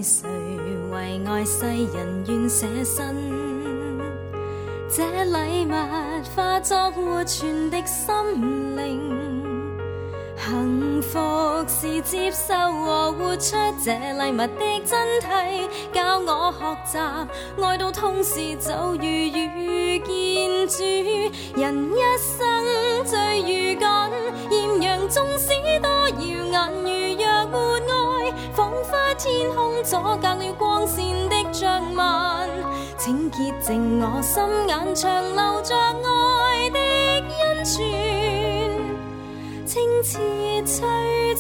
誰為愛世人願捨身？這禮物化作活存的心靈，幸福是接受和活出這禮物的真諦，教我學習愛到痛時就如遇見主。人一生最如緊，豔陽縱使多耀眼，如若沒愛，彷彿天空阻隔了光線的障紋。請潔淨我心眼，長留着愛的恩泉，清澈璀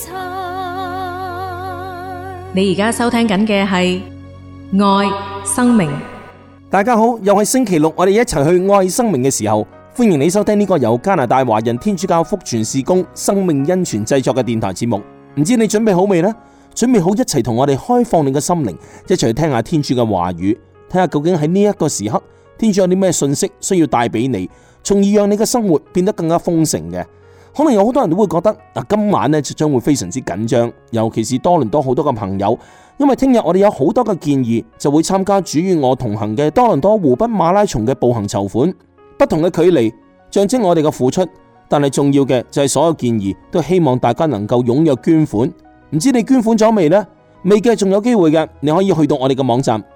璨。 你而家收聽緊嘅係愛生命。 大家好，又係星期六，我哋一齊去愛生命嘅時候，歡迎你收聽呢個由加拿大華人天主教福傳事工生命恩泉製作嘅電台節目。唔知你準備好未呢？準備好一齊同我哋開放你嘅心靈，一齊去聽下天主嘅話語，睇下究竟喺呢一個時刻，天主有啲咩信息需要帶俾你，從而讓你嘅生活變得更加豐盛嘅。可能有好多人都會覺得今晚呢就將會非常之緊張，尤其是多倫多好多嘅朋友，因為聽日我哋有好多嘅建議，就會參加主與我同行嘅多倫多湖濱馬拉松嘅步行籌款。不同嘅距離象徵我哋嘅付出，但係重要嘅就係所有建議都希望大家能夠踴躍捐款。唔知你捐款咗未呢？未嘅仲有機會嘅，你可以去到我哋嘅網站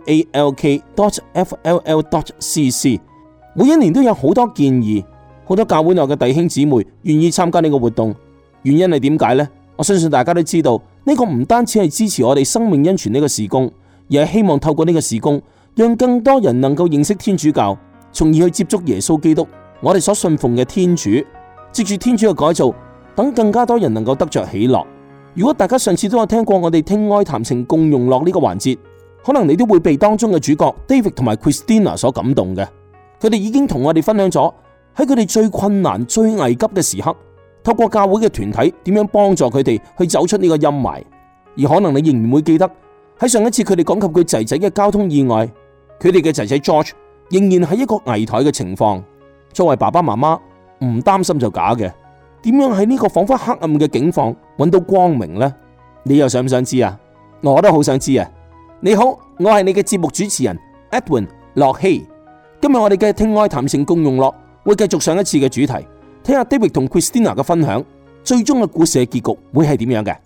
walk.fll.cc。 每一年都有好多建議，好多教會內嘅弟兄姊妹願意參加呢個活動，原因係點解呢？我相信大家都知道，呢個唔單止係支持我哋生命恩泉呢個事工，而係希望透過呢個事工，讓更多人能夠認識天主教，從而去接觸耶穌基督，我哋所信奉嘅天主，藉住天主嘅改造，等更加多人能夠得着喜樂。如果大家上次都有聽過我哋聽愛談情共融樂呢個環節，可能你都會被當中嘅主角 David 同埋 Christina 所感動嘅。佢哋已經同我哋分享咗喺佢哋最困難、最危急嘅時刻，透過教會嘅團體點樣幫助佢哋去走出呢個陰霾。而可能你仍然會記得喺上一次佢哋講及佢仔仔嘅交通意外，佢哋嘅仔仔 George 仍然係一個危殆嘅情況。作為爸爸媽媽，唔擔心就假嘅。點樣喺呢個彷彿黑暗嘅境況揾到光明呢？你又想唔想知啊？我都好想知啊！你好，我係你嘅節目主持人 Edwin 樂希。今日我哋嘅聽愛談情共融樂會繼續上一次嘅主題，睇下 David 同 Christina 嘅分享，最終嘅故事嘅結局會係點樣嘅？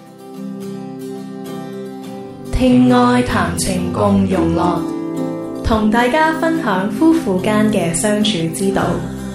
聽愛談情共融樂，同大家分享夫婦間嘅相處之道。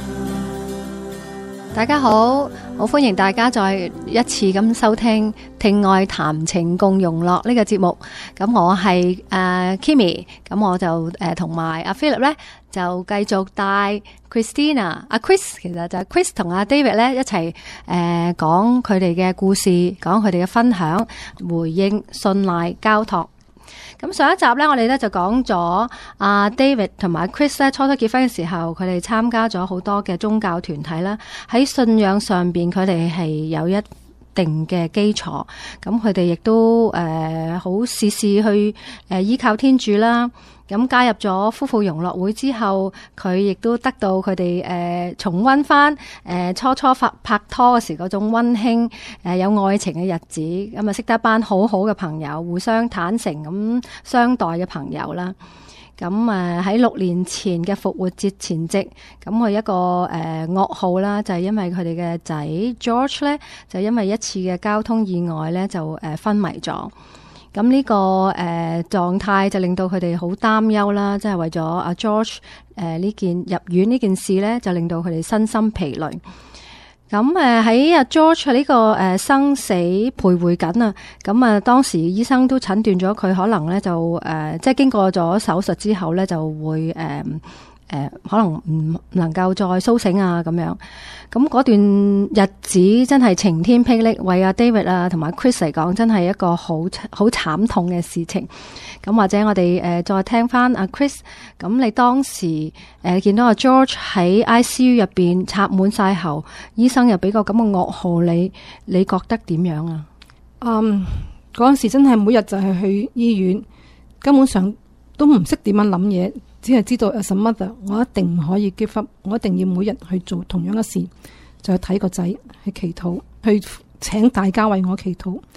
大家好，好歡迎大家再一次咁收聽聽愛談情共融樂呢個節目。咁我係Kimmy， 咁我就同埋阿 Philip 咧就繼續帶 Christina、阿 Chris， 其實就係 Chris 同阿 David 咧一齊講佢哋嘅故事，講佢哋嘅分享，回應信賴交託。咁上一集咧，我哋咧就講咗阿 David 同埋 Chris 咧初初結婚嘅時候，佢哋參加咗好多嘅宗教團體啦。喺信仰上邊，佢哋係有一定嘅基礎。咁佢哋亦都好事事去依靠天主啦。咁加入咗夫婦融樂會之後，佢亦都得到佢哋重溫翻初初拍拖嘅時嗰種溫馨有愛情嘅日子，咁啊識得一班好好嘅朋友，互相坦誠咁相待嘅朋友啦。咁喺6年前嘅復活節前夕，咁佢一個噩耗啦，就係因為佢哋嘅仔 George 咧，就因為一次嘅交通意外咧，就昏迷咗。咁呢個狀態就令到佢哋好擔憂啦，即係為咗阿 George 呢件入院呢件事咧，就令到佢哋身心疲累。咁喺阿 George 呢個生死徘徊緊啊，咁當時醫生都診斷咗佢可能咧就即係經過咗手術之後咧就會可能唔能夠再蘇醒啊咁樣。咁嗰段日子真係晴天霹靂，為阿 David 啊同埋 Chris 嚟講真係一個好慘痛嘅事情。咁或者我哋再聽翻阿 Chris， 咁你當時見到阿 George 喺 ICU 入邊插滿晒喉，醫生又俾個咁嘅噩耗你覺得點樣啊？ 嗰陣時真係每日就係去醫院，根本上都唔識點樣諗嘢，只係知道 as a mother， 我一定唔可以 give up， 我一定要每日去做同樣嘅事，就去睇個仔，去祈禱，去請大家為我祈禱。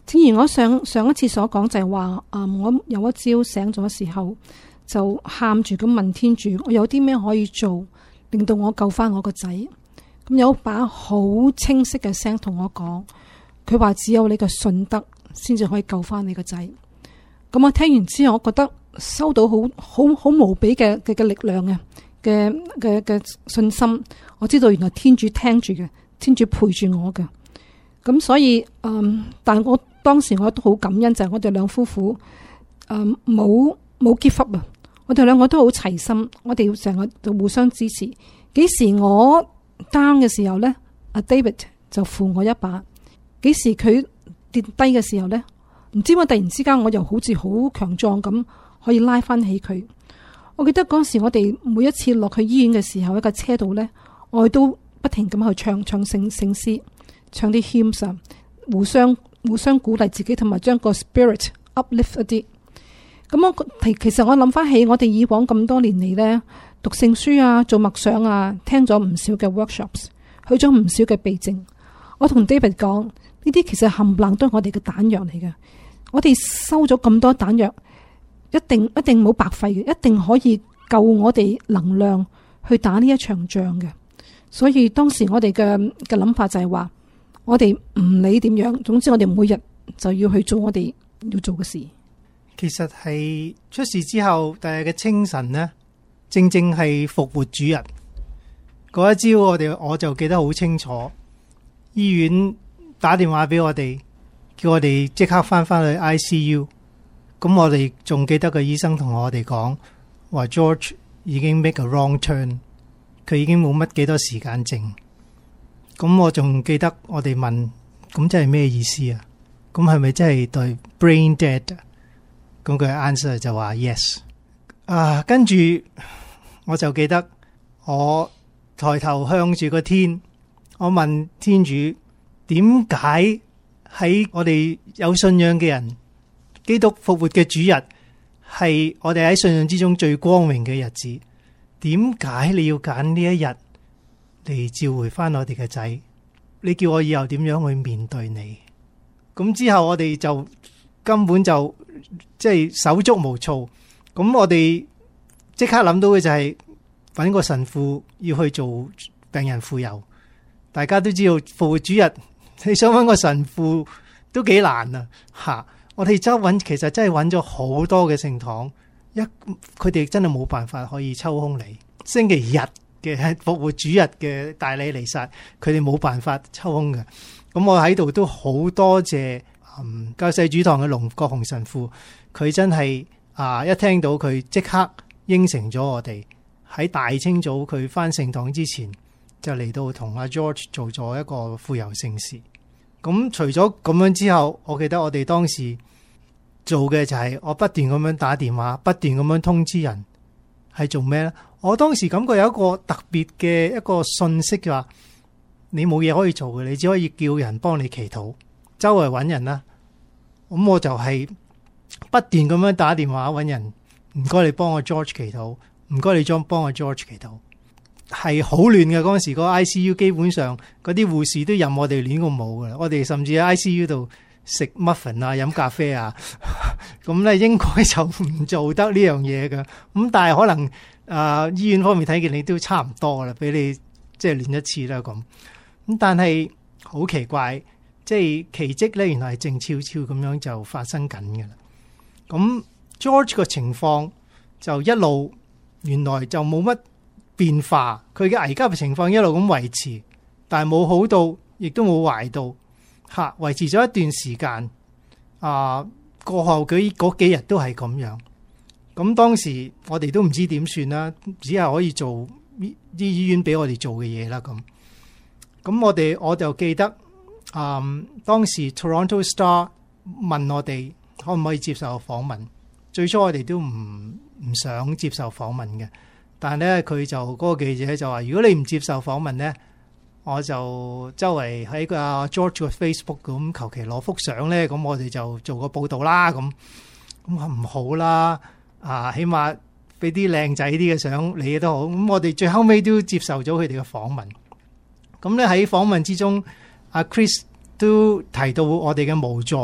正如我上一次所講，就係話我有一朝醒咗時候，就喊住咁問天主，我有啲咩可以做，令到我救翻我個仔。咁有一把好清晰嘅聲同我講，佢話只有你嘅信德先至可以救翻你個仔。咁我聽完之後，我覺得收到好無比嘅力量嘅信心。我知道原來天主聽住嘅，天主陪住我嘅。咁所以但我當時我都好感恩，就係我哋兩夫婦冇 give up 啊！我哋兩個都好齊心，我哋成日就互相支持。幾時我 down 嘅時候呢，阿 David 就扶我一把；幾時佢跌低嘅時候呢，唔知我突然之間我又好似好強壯咁，可以拉翻起佢。我記得嗰時我哋每一次落去醫院嘅時候，一架車度呢，我哋都不停咁去唱聖詩，唱啲 hymns 啊，互相鼓勵自己，同埋將個 spirit uplift 一啲。咁其實我諗翻起我哋以往咁多年嚟呢，讀聖書啊，做默想啊，聽咗唔少嘅 workshops， 去咗唔少嘅避靜。我同 David 講，呢啲其實冚唪唥都係我哋嘅彈藥嚟嘅。我哋收咗咁多彈藥，一定冇白費嘅，一定可以夠我哋能量去打呢一場仗嘅。所以當時我哋嘅諗法就係話，我哋唔理點樣，總之我哋每日就要去做我哋要做嘅事。 其實係出事之後第二日嘅清晨呢，正係復活主日嗰一朝，我就記得好清楚。醫院打電話俾我哋，叫我哋即刻翻去 ICU。咁我哋仲記得個醫生同我哋講話 George 已經 make a wrong turn， 佢已經冇乜幾多時間剩。咁我仲記得我哋問，咁真係咩意思啊？咁係咪真係對 brain dead？ 咁佢 answer 就話 yes。跟住我就記得我抬頭向住個天，我問天主，點解喺我哋有信仰嘅人，基督復活嘅主日係我哋喺信仰之中最光榮嘅日子，點解你要揀呢一日嚟召回翻我哋嘅仔？你叫我以後點樣去面對你？咁之後我哋就根本就即係手足無措。咁我哋即刻諗到嘅就係揾個神父要去做病人傅油。大家都知道復活主日，你想揾個神父都幾難啊！吓，我哋其實真係揾咗好多嘅聖堂，佢哋真係冇辦法可以抽空嚟。星期日嘅復活主日嘅大禮彌撒，佢哋冇辦法抽空嘅。咁我喺度都好多謝救世主堂嘅龍國雄神父，佢真係一聽到佢即刻應承咗我哋，喺大清早佢返聖堂之前就嚟到同阿 George 做咗一個傅油聖事。咁除咗咁樣之後，我記得我哋當時做嘅就係我不斷咁樣打電話，不斷咁樣通知人，係做咩呢？我當時感覺有一個特別嘅一個信息，就話你冇嘢可以做嘅，你只可以叫人幫你祈禱，周圍揾人啦。咁我就係不斷咁樣打電話揾人，唔該你幫我 George 祈禱，唔該你幫我 George 祈禱。係好亂嘅，嗰陣時個 ICU 基本上嗰啲護士都任我哋亂咁舞噶，我哋甚至喺 ICU 度食 muffin 啊，飲咖啡啊，咁咧應該就唔做得呢樣嘢噶。咁但係可能醫院方面睇見你都差唔多啦，俾你即係練一次啦咁。咁但係好奇怪，即係奇蹟咧，原來係靜悄悄咁樣就發生緊嘅啦。咁 George 個情況就一路原來就冇乜變化，佢嘅危急嘅情況一路咁維持，但係冇好到，亦都冇壞到，維持咗一段時間。過後佢嗰幾日都係咁樣。咁當時我哋都唔知點算啦，只係可以做啲醫院俾我哋做嘅嘢啦。咁我就記得，當時 Toronto Star 問我哋可唔可以接受訪問。最初我哋都唔想接受訪問嘅。但係咧，佢就嗰個記者就話：如果你唔接受訪問咧，我就周圍喺個 George 嘅 Facebook 咁求其攞幅相咧，咁我哋就做個報導啦。咁話唔好啦，起碼俾啲靚仔啲嘅相你都好。咁我哋最後尾都接受咗佢哋嘅訪問。咁咧喺訪問之中，阿 Chris 都提到我哋嘅無助，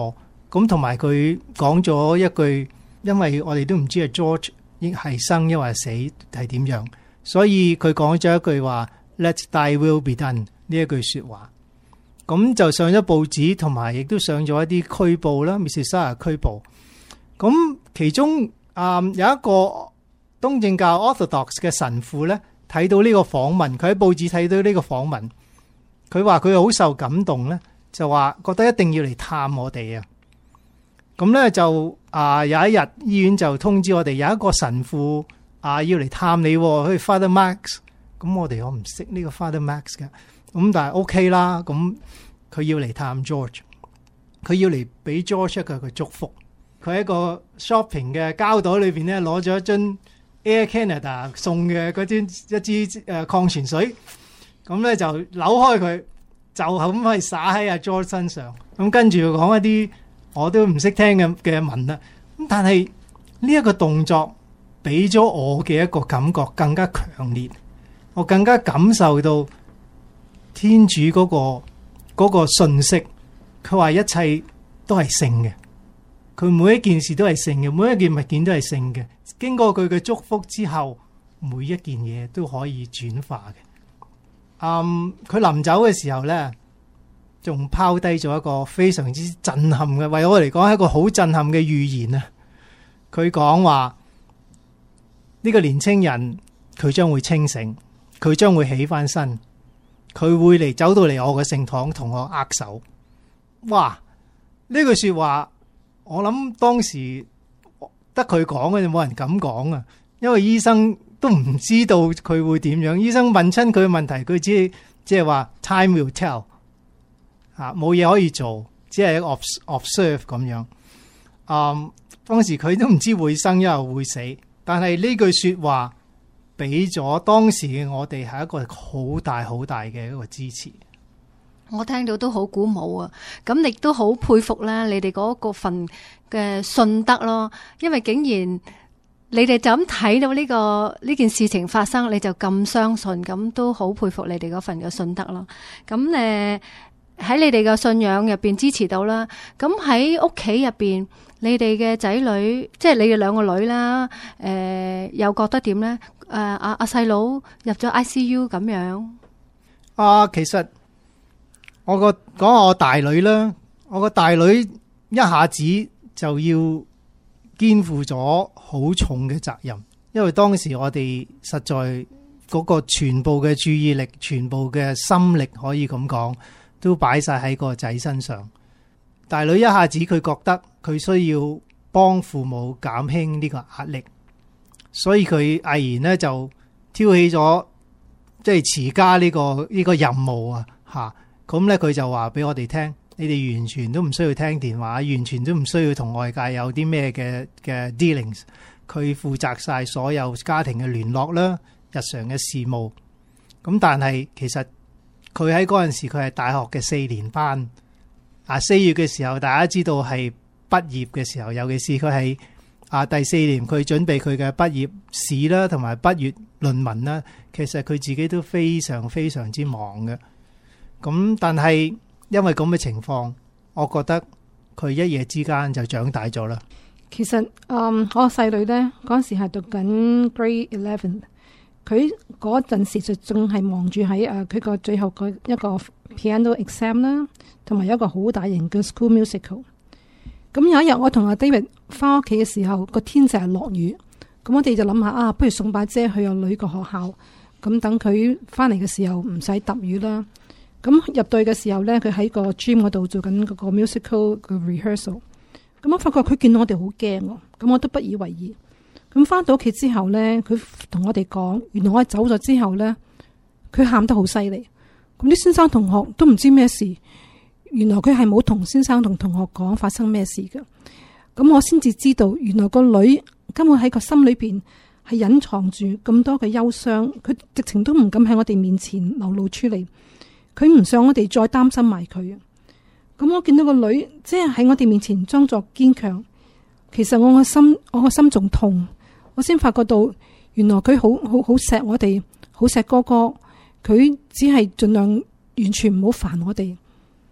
咁同埋佢講咗一句，因為我哋都唔知係 George 係生抑或死係點樣，所以佢講咗一句話 Let thy will be done 呢一句說話。咁就上咗報紙，同埋亦都上咗一啲拘捕啦 ，Mississauga 拘捕。咁其中有一個東正教 Orthodox 嘅神父咧，睇到呢個訪問，佢喺報紙睇到呢個訪問，佢話佢好受感動咧，就話覺得一定要嚟探我哋啊。咁咧就有一日醫院就通知我哋有一個神父要嚟探你，佢 Father Max。咁我唔識呢個 Father Max 嘅，咁但係 OK 啦。咁佢要嚟探 George， 佢要嚟俾 George 一個祝福。佢喺個 shopping 嘅膠袋裏邊咧，攞咗一樽 Air Canada 送嘅嗰一支礦泉水，咁咧就扭開佢，就咁去灑喺阿 George 身上。咁跟住講一啲我都唔識聽嘅文啦。咁但係呢一個動作俾咗我嘅一個感覺更加強烈，我更加感受到天主嗰個信息。佢話一切都係聖嘅，佢每一件事都係聖嘅，每一件物件都係聖嘅。經過佢嘅祝福之後，每一件嘢都可以轉化嘅。佢臨走嘅時候呢，仲拋低咗一個非常之震撼嘅，為我嚟講係一個好震撼嘅預言啊！佢講話呢個年青人佢將會清醒，佢將會起翻身，佢會走到嚟我嘅聖堂同我握手。哇！呢句說話，我諗當時得佢講嘅，就冇人敢講啊！因為醫生都唔知道佢會點樣。醫生問親佢嘅問題，佢只係話 time will tell， 冇嘢可以做，只係 observe 咁樣。當時佢都唔知會生又會死，但係呢句說話俾咗當時嘅我哋係一個好大好大嘅一個支持。 我聽到都好鼓舞啊！咁亦都好佩服咧，你哋嗰個份嘅信德咯，因為竟然你哋就咁睇到呢件事情發生，你就咁相信，咁都好佩服你哋嗰份嘅信德咯。咁喺你哋嘅信仰入邊支持到啦。咁喺屋企入邊，你哋嘅仔女，即係你哋兩個女啦，又覺得點咧？阿細佬入咗 ICU 咁樣。 其實講我大女啦，我個大女一下子就要肩負咗好重嘅責任，因為當時我哋實在嗰個全部嘅注意力、全部嘅心力，可以咁講，都擺晒喺個仔身上。大女一下子佢覺得佢需要幫父母減輕呢個壓力，所以佢毅然呢就挑起咗即係持家呢個任務啊！咁咧佢就話俾我哋聽，你哋完全都唔需要聽電話，完全都唔需要同外界有啲咩嘅 dealings。佢負責晒所有家庭嘅聯絡啦，日常嘅事務。咁但係其實佢喺嗰陣時佢係大學嘅4年班。4月嘅時候，大家知道係畢業嘅時候，尤其是佢係第4年，佢準備佢嘅畢業試啦，同埋畢業論文啦。其實佢自己都非常非常之忙嘅。咁但係因為咁嘅情況，我覺得佢一夜之間就長大咗啦。 其實我個細女呢，嗰陣時係讀緊 Grade 11，佢嗰陣時就仲係忙住喺佢個最後個一個 piano exam 啦，同埋有一個好大型嘅 school musical。咁有一日我同阿 David 翻屋企嘅時候，個天就係落雨，咁我哋就諗下不如送把遮去阿女個學校，咁等佢翻嚟嘅時候唔使揼雨啦。咁入隊嘅時候呢，佢喺個 gym 嗰度做緊嗰個 musical 嘅 rehearsal。咁我發覺佢見到我哋好驚喎，咁我都不以為意。咁翻到屋企之後呢，佢同我哋講，原來我走咗之後呢，佢喊得好犀利。咁啲先生同學都唔知咩事，原來佢係冇同先生同同學講發生咩事嘅。咁我先至知道，原來個女根本喺個心裏邊係隱藏住咁多嘅憂傷，佢直情都唔敢喺我哋面前流露出嚟。佢唔想我哋再擔心埋佢。咁我見到個女即係喺我哋面前裝作堅強，其實我個心仲痛。我先發覺到原來佢好錫我哋，好錫哥哥。佢只係盡量完全唔好煩我哋。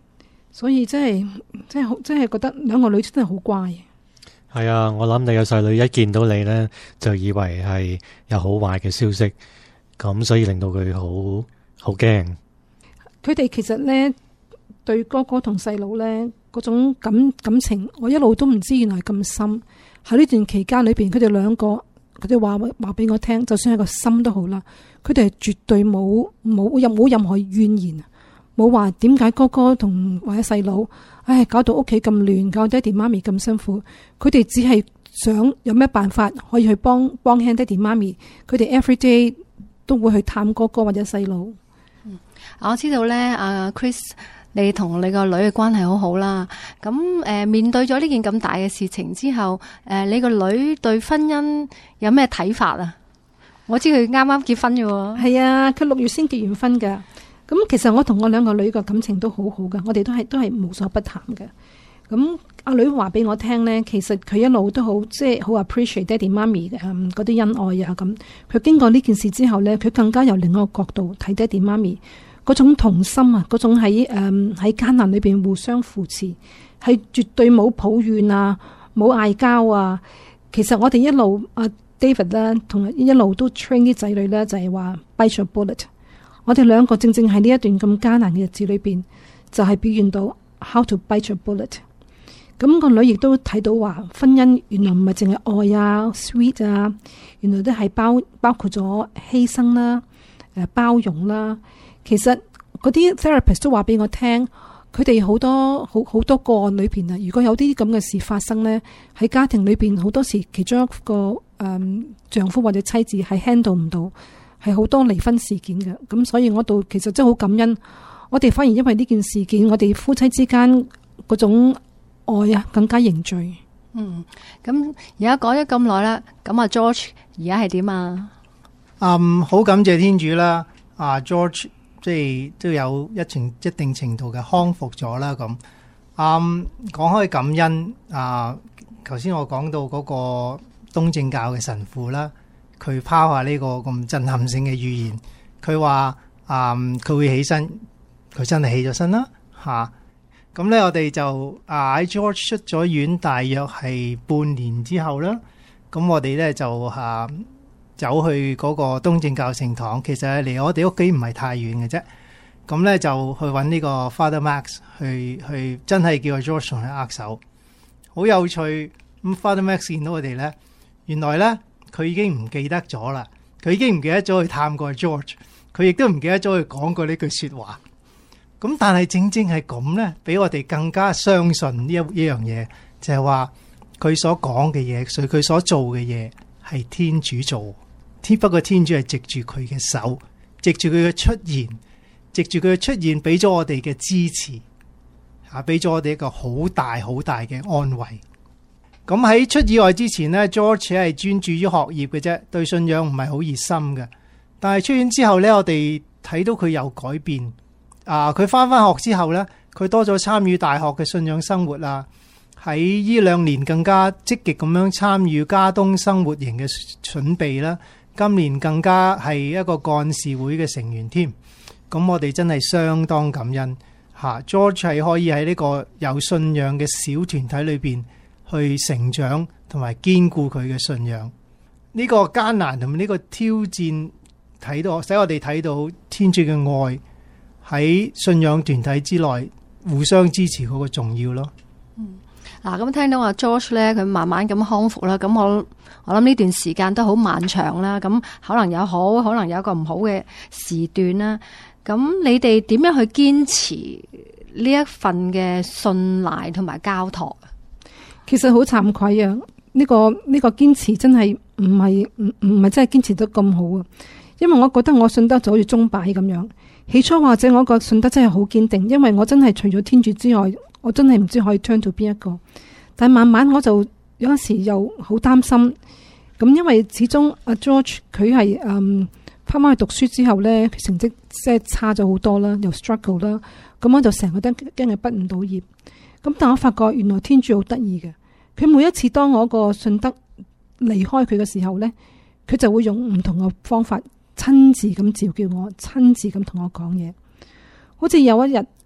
所以真係覺得兩個女真係好乖。 係啊，我諗你個細女一見到你呢，就以為係有好壞嘅消息，咁所以令到佢好驚。 佢哋其實呢，對哥哥同細佬呢嗰種感情，我一路都唔知原來咁深。喺呢段期間裏邊，佢哋兩個佢哋話俾我聽，就算係個心都好啦，佢哋係絕對冇任何怨言，冇話點解哥哥同或者細佬，搞到屋企咁亂，搞爹哋媽咪咁辛苦。佢哋只係想有咩辦法可以去幫輕爹哋媽咪。佢哋 every day 都會去探哥哥或者細佬。 我知道咧，阿 Chris，你同你個女嘅關係好好啦。咁面對咗呢件咁大嘅事情之後，你個女對婚姻有咩睇法啊？我知佢啱啱結婚嘅喎。係啊，佢6月先結完婚㗎。咁其實我同我兩個女嘅感情都好好㗎，我哋都係無所不談嘅。咁阿女話俾我聽呢，其實佢一路都好即係好 appreciate 爹哋媽咪嘅嗰啲恩愛啊。咁佢經過呢件事之後呢，佢更加由另一個角度睇爹哋媽咪。嗰種同心啊，嗰種喺艱難裏邊互相扶持，係絕對冇抱怨啊，冇嗌交啊。其實我哋一路David 咧，同一路都 train 啲仔女咧，就係話 bite your bullet。我哋兩個正正喺呢一段咁艱難嘅日子裏邊，就係表現到 how to bite your bullet。咁個女亦都睇到話，婚姻原來唔係淨係愛啊 sweet 啊，原來都係包括咗犧牲啦、包容啦。其實嗰啲 therapist 都話俾我聽，佢哋好多個案裏邊啊，如果有啲咁嘅事發生呢，喺家庭裏邊好多時其中一個丈夫或者妻子係 handle 唔到，係好多離婚事件嘅。咁所以我度其實真係好感恩，我哋反而因為呢件事件，我哋夫妻之間嗰種愛啊更加凝聚。 咁而家講咗咁耐啦，咁阿 George 而家係點啊？ 好感謝天主啦，George。即係都有一定程度嘅康復咗啦。咁講開感恩頭先我講到嗰個東正教嘅神父啦，佢拋下呢個咁震撼性嘅預言，佢話佢會起身，佢真係起咗身啦嚇。咁咧我哋就喺 George 出咗院，大約係半年之後啦。咁我哋咧就走去嗰個東正教聖堂，其實離我哋屋企唔係太遠嘅啫。咁咧就去揾呢個 Father Max 去真係叫阿 George 同佢握手，好有趣。咁 Father Max 見到我哋咧，原來咧佢已經唔記得咗啦，佢已經唔記得咗去探過 George， 佢亦都唔記得咗去講過呢句説話。咁但係正正係咁咧，俾我哋更加相信呢一樣嘢，就係話佢所講嘅嘢，佢所做嘅嘢係天主做。不過天主係藉住佢嘅手，藉住佢嘅出現，俾咗我哋嘅支持，俾咗我哋一個好大好大嘅安慰。咁喺出意外之前呢， George 係專注於學業嘅啫，對信仰唔係好熱心嘅。但係出院之後呢，我哋睇到佢有改變。佢翻學之後呢，佢多咗參與大學嘅信仰生活啦。喺呢2年更加積極咁樣參與加東生活營嘅準備啦。今年更加係一個幹事會嘅成員添，咁我哋真係相當感恩George 係可以喺呢個有信仰嘅小團體裏邊去成長同埋堅固佢嘅信仰。呢個艱難同埋呢個挑戰使我哋睇到天主嘅愛喺信仰團體之內互相支持嗰個重要咯。 咁聽到阿 George 咧，佢慢慢咁康復啦。咁我諗呢段時間都好漫長啦。咁可能有好，可能有一個唔好嘅時段啦。咁你哋點樣去堅持呢一份嘅信賴同埋交託？ 其實好慚愧啊！呢個堅持真係唔係真係堅持得咁好啊！因為我覺得我信德就好似鐘擺咁樣。起初或者我個信德真係好堅定，因為我真係除咗天主之外，我真係唔知可以 turn to 邊一個。但慢慢我就有陣時又好擔心，咁因為始終阿 George 佢係翻返去讀書之後呢，佢成績即係差咗好多啦，又 struggle 啦，咁我就成日都驚佢畢唔到業。咁但我發覺原來天主好得意嘅，佢每一次當我個信德離開佢嘅時候呢，佢就會用唔同嘅方法親自咁召叫我，親自咁同我講嘢。好似有一日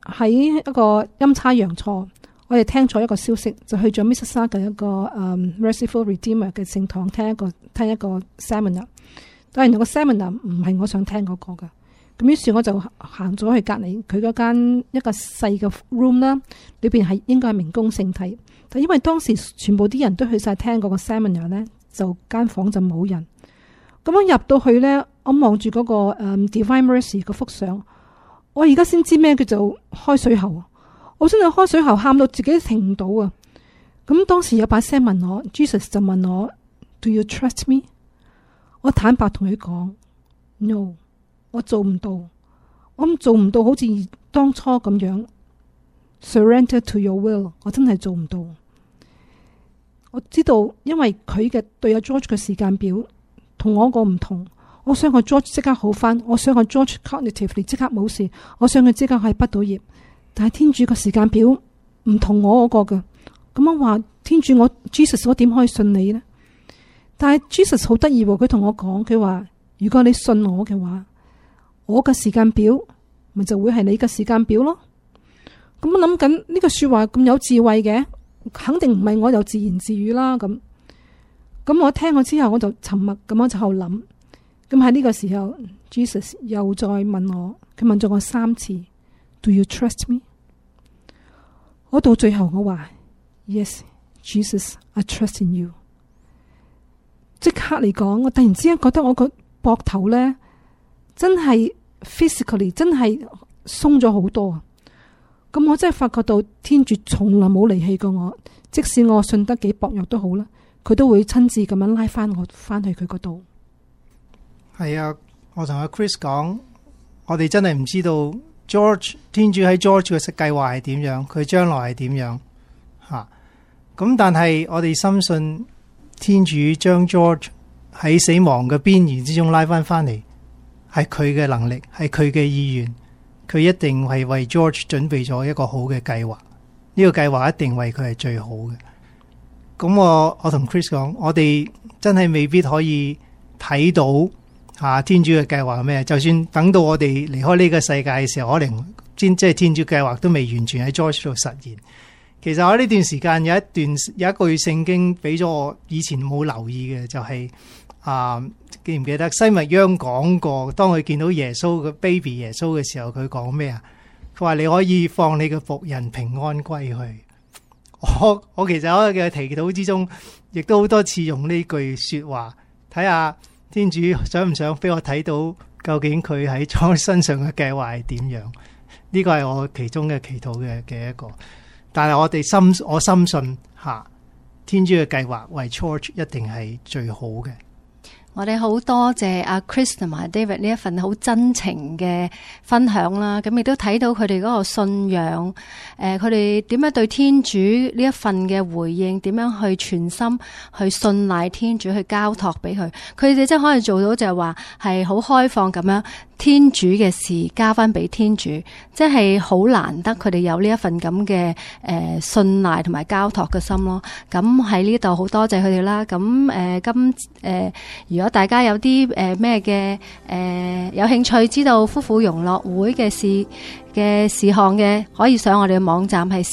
喺一個陰差陽錯，我哋聽咗一個消息，就去咗 Mississauga 嘅一個Merciful Redeemer 嘅聖堂聽一個 seminar。但係原來個 seminar 唔係我想聽嗰個㗎。咁於是我就行咗去隔離佢嗰間一個細嘅 room 啦，裏邊係應該係明供聖體，但因為當時全部啲人都去晒聽嗰個 seminar 咧，就間房就冇人。咁樣入到去咧，我望住嗰個Divine Mercy 個幅相，我而家先知咩叫做開水喉。我真係開水喉喊到自己停唔到啊！咁當時有把聲問我 ，Jesus 就問我 ，Do you trust me？ 我坦白同佢講 ，No。我做唔到，我做唔到好似當初咁樣 surrender to your will， 我真係做唔到。我知道，因為佢嘅對阿 George 嘅時間表同我個唔同，我想個 George 即刻好返，我想個 George cognitively 即刻冇事，我想佢即刻可以畢到業。但係天主個時間表唔同我嗰個嘅，咁我話天主我 Jesus 我點可以信你呢？但係 Jesus 好得意喎，佢同我講，佢話如果你信我嘅話，我嘅時間表咪就會係你嘅時間表咯。咁我諗緊呢個說話咁有智慧嘅，肯定唔係我又自言自語啦。咁我聽咗之後，我就沉默咁樣就喺度諗。咁喺呢個時候 ，Jesus 又再問我，佢問咗我3次 ，Do you trust me？ 我到最後我話 Yes， Jesus， I trust in you。即刻嚟講，我突然之間覺得我個膊頭咧，真係 physically 真係鬆咗好多啊！咁我真係發覺到天主從來冇離棄過我，即使我信得幾薄弱都好啦，佢都會親自咁樣拉翻我翻去佢嗰度。 係啊，我同阿 Chris 講，我哋真係唔知道 George 天主喺 George 嘅計劃係點樣，佢將來係點樣吓。咁但係我哋深信天主將 George 喺死亡嘅邊緣之中拉翻嚟，係佢嘅能力，係佢嘅意願，佢一定係為 George 準備咗一個好嘅計劃。呢個計劃一定為佢係最好嘅。咁我同 Chris 講，我哋真係未必可以睇到天主嘅計劃係咩。就算等到我哋離開呢個世界嘅時候，可能即係天主計劃都未完全喺 George 度實現。其實我呢段時間有一句聖經俾咗我以前冇留意嘅，就係記唔記得西密央講過，當佢見到耶穌嘅 baby 耶穌嘅時候，佢講咩啊？佢話你可以放你嘅僕人平安歸去。我其實我嘅祈禱之中，亦都好多次用呢句說話，睇下天主想唔想俾我睇到究竟佢喺George身上嘅計劃係點樣？呢個係我其中嘅祈禱嘅一個。但係我深信天主嘅計劃為 George 一定係最好嘅。 我哋好多謝阿 Chris 同埋 David 呢一份好真情嘅分享啦，咁亦都睇到佢哋嗰個信仰，佢哋點樣對天主呢一份嘅回應，點樣去全心去信賴天主，去交託俾佢，佢哋真係可以做到就係話係好開放咁樣，天主嘅事交翻俾天主，即係好難得佢哋有呢一份咁嘅信賴同埋交託嘅心咯。咁喺呢度好多謝佢哋啦。咁如果大家有啲咩嘅有興趣知道夫婦融樂會嘅事項嘅，可以上我哋嘅網站係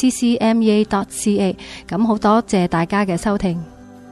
ccmea.ca。咁好多謝大家嘅收聽。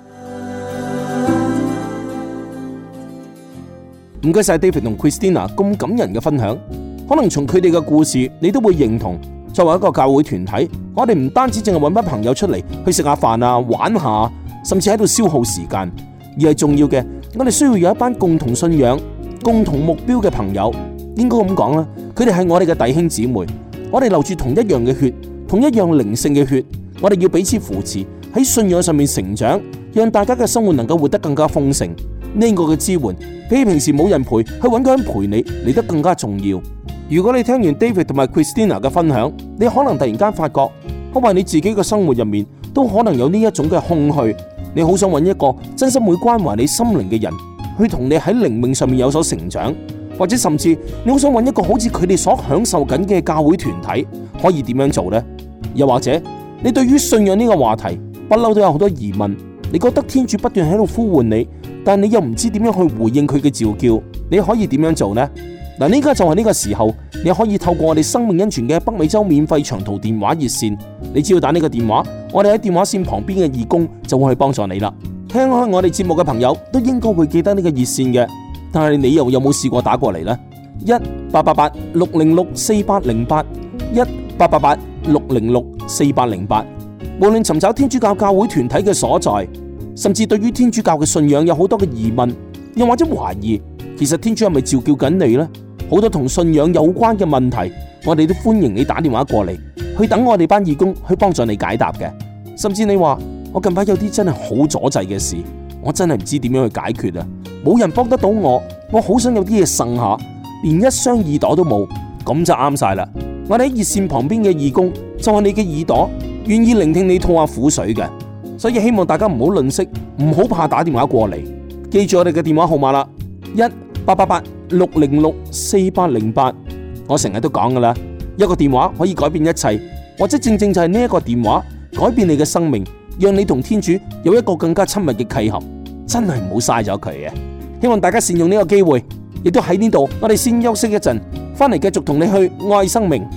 唔該晒 David 同 Christina 咁感人嘅分享，可能從佢哋嘅故事，你都會認同。作為一個教會團體，我哋唔單止淨係搵班朋友出嚟去食下飯啊、玩下，甚至喺度消耗時間，而係重要嘅，我哋需要有一班共同信仰、共同目標嘅朋友。應該咁講啦，佢哋係我哋嘅弟兄姊妹，我哋流住同一樣嘅血，同一樣靈性嘅血，我哋要彼此扶持，喺信仰上面成長，讓大家嘅生活能夠活得更加豐盛。呢個嘅支援比平時冇人陪，去搵個人陪你嚟得更加重要。如果你聽完 David 同埋 Christina 嘅分享，你可能突然間發覺，可能你自己嘅生活入面都可能有呢一種嘅空虛，你好想搵一個真心會關懷你心靈嘅人，去同你喺靈命上面有所成長，或者甚至你好想搵一個好似佢哋所享受緊嘅教會團體，可以點樣做呢？又或者你對於信仰呢個話題不嬲都有好多疑問，你覺得天主不斷喺度呼喚你，但你又唔知點樣去回應佢嘅召叫，你可以點樣做呢？ 嗱，呢家就係呢個時候，你可以透過我哋生命恩泉嘅北美洲免費長途電話熱線，你只要打呢個電話，我哋喺電話線旁邊嘅義工就會去幫助你啦。聽開我哋節目嘅朋友都應該會記得呢個熱線嘅，但係你又有冇試過打過嚟呢？1-888-606-4808 1-888-606-4808。無論尋找天主教教會團體嘅所在，甚至對於天主教嘅信仰有好多嘅疑問，又或者懷疑，其實天主係咪召叫緊你呢？好多同信仰有關嘅問題，我哋都歡迎你打電話過嚟，去等我哋班義工去幫助你解答嘅。甚至你話我近排有啲真係好阻滯嘅事，我真係唔知點樣去解決啊！冇人幫得到我好想有啲嘢呻下，連一雙耳朵都冇，咁就啱晒啦！我哋喺熱線旁邊嘅義工就係你嘅耳朵，願意聆聽你吐下苦水嘅，所以希望大家唔好吝嗇，唔好怕打電話過嚟，記住我哋嘅電話號碼啦，1-888-606-4808。我成日都講噶啦，一個電話可以改變一切，或者正正就係呢一個電話改變你嘅生命，讓你同天主有一個更加親密嘅契合，真係唔好嘥咗佢嘅。希望大家善用呢個機會，亦都喺呢度，我哋先休息一陣，翻嚟繼續同你去愛生命。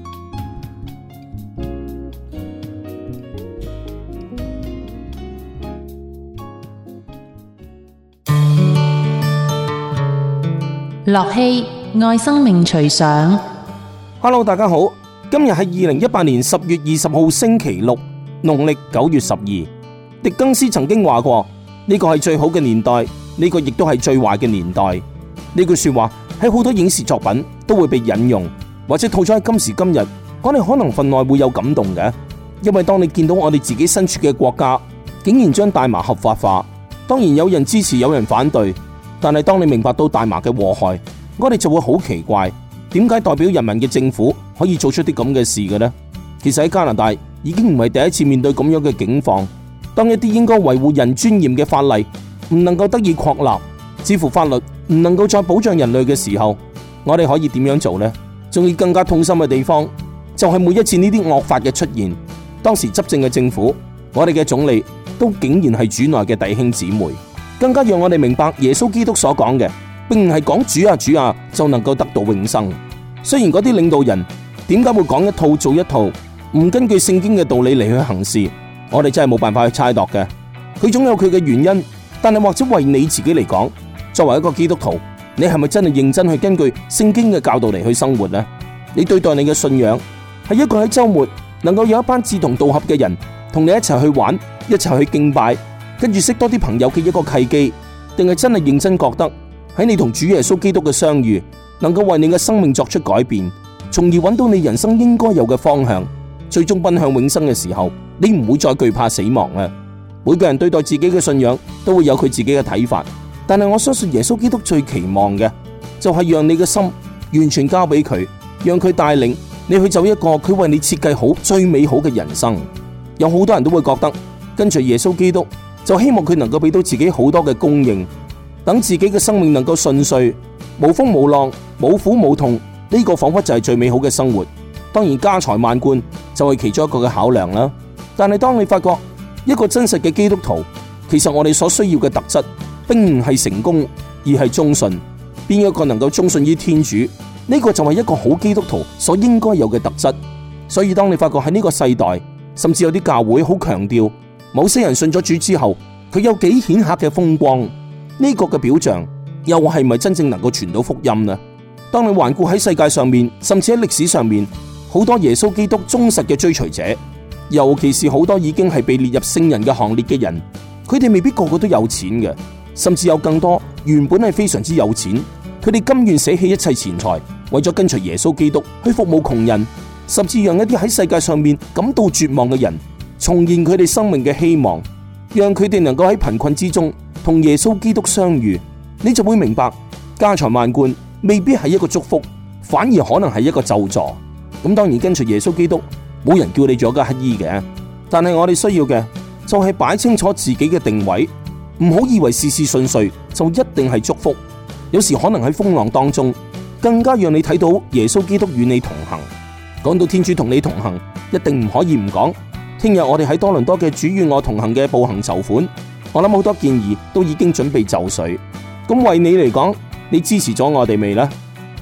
樂希愛生命隨想。 Hello， 大家好，今日係2018年10月20號星期六，農曆9月12。狄更斯曾經話過，呢個係最好嘅年代，呢個亦都係最壞嘅年代。呢句說話喺好多影視作品都會被引用，或者套咗喺今時今日，我哋可能分內會有感動嘅。因為當你見到我哋自己身處嘅國家竟然將大麻合法化，當然有人支持，有人反對。但係當你明白到大麻嘅禍害，我哋就會好奇怪，點解代表人民嘅政府可以做出啲咁嘅事嘅呢？其實喺加拿大已經唔係第一次面對咁樣嘅境況。當一啲應該維護人尊嚴嘅法例唔能夠得以確立，似乎法律唔能夠再保障人類嘅時候，我哋可以點樣做呢？仲要更加痛心嘅地方，就係每一次呢啲惡法嘅出現，當時執政嘅政府，我哋嘅總理都竟然係主內嘅弟兄姊妹。更加讓我哋明白耶穌基督所講嘅，並唔係講主啊主啊就能夠得到永生。雖然嗰啲領導人點解會講一套做一套，唔根據聖經嘅道理嚟去行事，我哋真係冇辦法去猜度嘅。佢總有佢嘅原因，但係或者為你自己嚟講，作為一個基督徒，你係咪真係認真去根據聖經嘅教導嚟去生活呢？你對待你嘅信仰係一個喺周末能夠有一班志同道合嘅人同你一齊去玩，一齊去敬拜，跟住識多啲朋友嘅一個契機，定係真係認真覺得喺你同主耶穌基督嘅相遇，能夠為你嘅生命作出改變，從而揾到你人生應該有嘅方向，最終奔向永生嘅時候，你唔會再懼怕死亡啊！每個人對待自己嘅信仰都會有佢自己嘅睇法，但係我相信耶穌基督最期望嘅就係讓你嘅心完全交俾佢，讓佢帶領你去走一個佢為你設計好最美好嘅人生。有好多人都會覺得跟隨耶穌基督，就希望佢能夠俾到自己好多嘅供應，等自己嘅生命能夠順遂，無風無浪，冇苦冇痛，呢個仿佛就係最美好嘅生活。當然家財萬貫就係其中一個嘅考量啦。但係當你發覺一個真實嘅基督徒，其實我哋所需要嘅特質並唔係成功，而係忠信。邊一個能夠忠信於天主，呢個就係一個好基督徒所應該有嘅特質。所以當你發覺喺呢個世代，甚至有啲教會好強調某些人信咗主之後，佢有幾顯赫嘅風光，呢個嘅表象又係咪真正能夠傳到福音呢？當你環顧喺世界上面，甚至喺歷史上面，好多耶穌基督忠實嘅追隨者，尤其是好多已經係被列入聖人嘅行列嘅人，佢哋未必個個都有錢嘅，甚至有更多原本係非常之有錢，佢哋甘願捨棄一切錢財，為咗跟隨耶穌基督去服務窮人，甚至讓一啲喺世界上面感到絕望嘅人重現佢哋生命嘅希望，讓佢哋能夠喺貧困之中同耶穌基督相遇。你就會明白，家財萬貫未必係一個祝福，反而可能係一個咒詛。咁當然跟隨耶穌基督，冇人叫你做一個乞兒嘅，但係我哋需要嘅就係擺清楚自己嘅定位，唔好以為事事順遂就一定係祝福。有時可能喺風浪當中，更加讓你睇到耶穌基督與你同行。講到天主同你同行，一定唔可以唔講。聽日我哋喺多倫多嘅主與我同行嘅步行籌款，我諗好多建議都已經準備就緒。咁為你嚟講，你支持咗我哋未呢？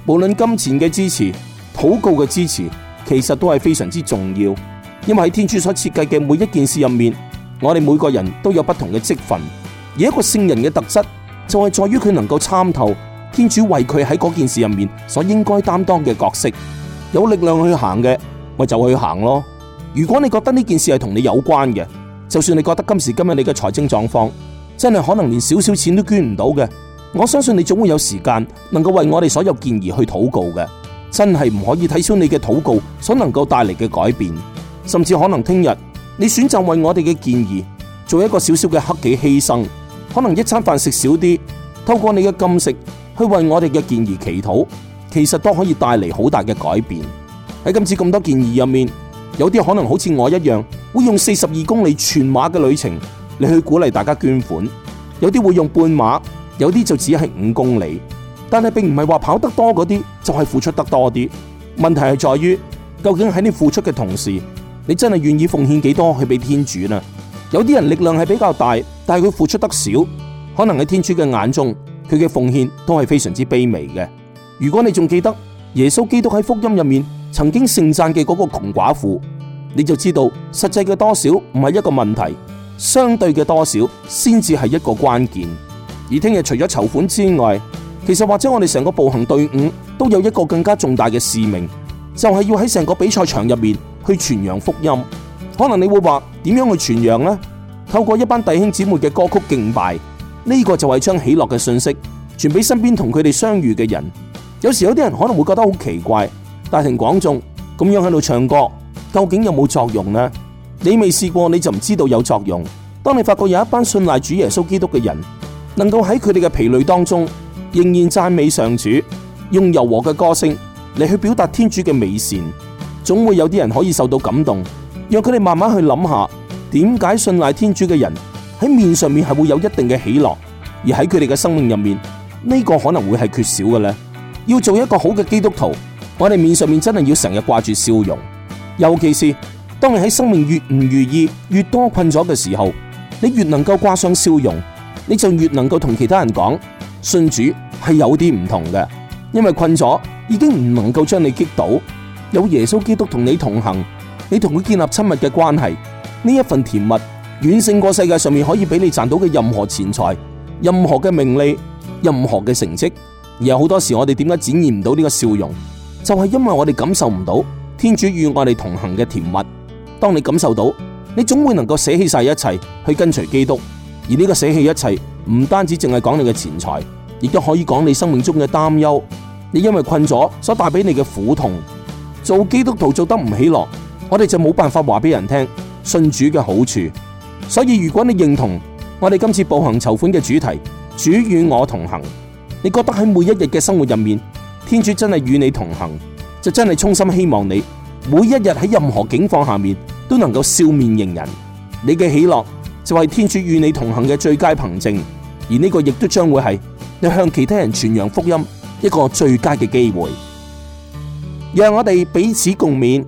無論金錢嘅支持、禱告嘅支持，其實都係非常之重要。因為喺天主所設計嘅每一件事入面，我哋每個人都有不同嘅職分，而一個聖人嘅特質就係在於佢能夠參透天主為佢喺嗰件事入面所應該擔當嘅角色，有力量去行嘅，咪就去行咯。如果你覺得呢件事係同你有關嘅，就算你覺得今時今日你嘅財政狀況真係可能連少少錢都捐唔到嘅，我相信你總會有時間能夠為我哋所有建議去禱告嘅。真係唔可以睇小你嘅禱告所能夠帶嚟嘅改變，甚至可能聽日你選擇為我哋嘅建議做一個小小嘅克己犧牲，可能一餐飯食少啲，透過你嘅禁食去為我哋嘅建議祈禱，其實都可以帶嚟好大嘅改變。喺今次咁多建議入面，有啲可能好似我一樣會用42公里全馬嘅旅程嚟去鼓勵大家捐款，有啲會用半馬，有啲就只係5公里。但係並唔係話跑得多嗰啲就係付出得多啲，問題係在於究竟喺你付出嘅同時，你真係願意奉獻幾多去俾天主呢？有啲人力量係比較大，但係佢付出得少，可能喺天主嘅眼中，佢嘅奉獻都係非常之卑微嘅。如果你仲記得耶穌基督喺福音入面曾經盛讚嘅嗰個窮寡婦，你就知道實際嘅多少唔係一個問題，相對嘅多少先至係一個關鍵。而聽日除咗籌款之外，其實或者我哋成個步行隊伍都有一個更加重大嘅使命，就係要喺成個比賽場入面去傳揚福音。可能你會話點樣去傳揚呢？透過一班弟兄姊妹嘅歌曲敬拜，呢個就係將喜樂嘅信息傳俾身邊同佢哋相遇嘅人。有時有啲人可能會覺得好奇怪，大庭廣眾咁樣喺度唱歌，究竟有冇作用呢？你未試過你就唔知道有作用。當你發覺有一班信賴主耶穌基督嘅人，能夠喺佢哋嘅疲累當中仍然讚美上主，用柔和嘅歌聲嚟去表達天主嘅美善，總會有啲人可以受到感動，讓佢哋慢慢去諗下，點解信賴天主嘅人喺面上面係會有一定嘅喜樂，而喺佢哋嘅生命入面呢個可能會係缺少嘅呢？要做一個好嘅基督徒，我哋面上面真係要成日掛住笑容，尤其是當你喺生命越唔如意、越多困咗嘅時候，你越能夠掛上笑容，你就越能夠同其他人講，信主係有啲唔同嘅，因為困咗已經唔能夠將你擊倒，有耶穌基督同你同行，你同佢建立親密嘅關係，呢一份甜蜜遠勝過世界上面可以俾你賺到嘅任何錢財、任何嘅名利、任何嘅成績。而有好多時我哋點解展現唔到呢個笑容，就係因為我哋感受唔到天主與我哋同行嘅甜蜜。當你感受到，你總會能夠捨棄晒一切去跟隨基督。而呢個捨棄一切唔單止淨係講你嘅錢財，亦都可以講你生命中嘅擔憂，你因為困咗所帶俾你嘅苦痛。做基督徒做得唔喜樂，我哋就冇辦法話俾人聽信主嘅好處。所以如果你認同我哋今次步行籌款嘅主題，主與我同行，你覺得喺每一日嘅生活入面，天主真係與你同行，就真係衷心希望你每一日喺任何境況下面都能夠笑面迎人。你嘅喜樂就係天主與你同行嘅最佳憑證，而呢個亦都將會係你向其他人傳揚福音一個最佳嘅機會。讓我哋彼此共勉。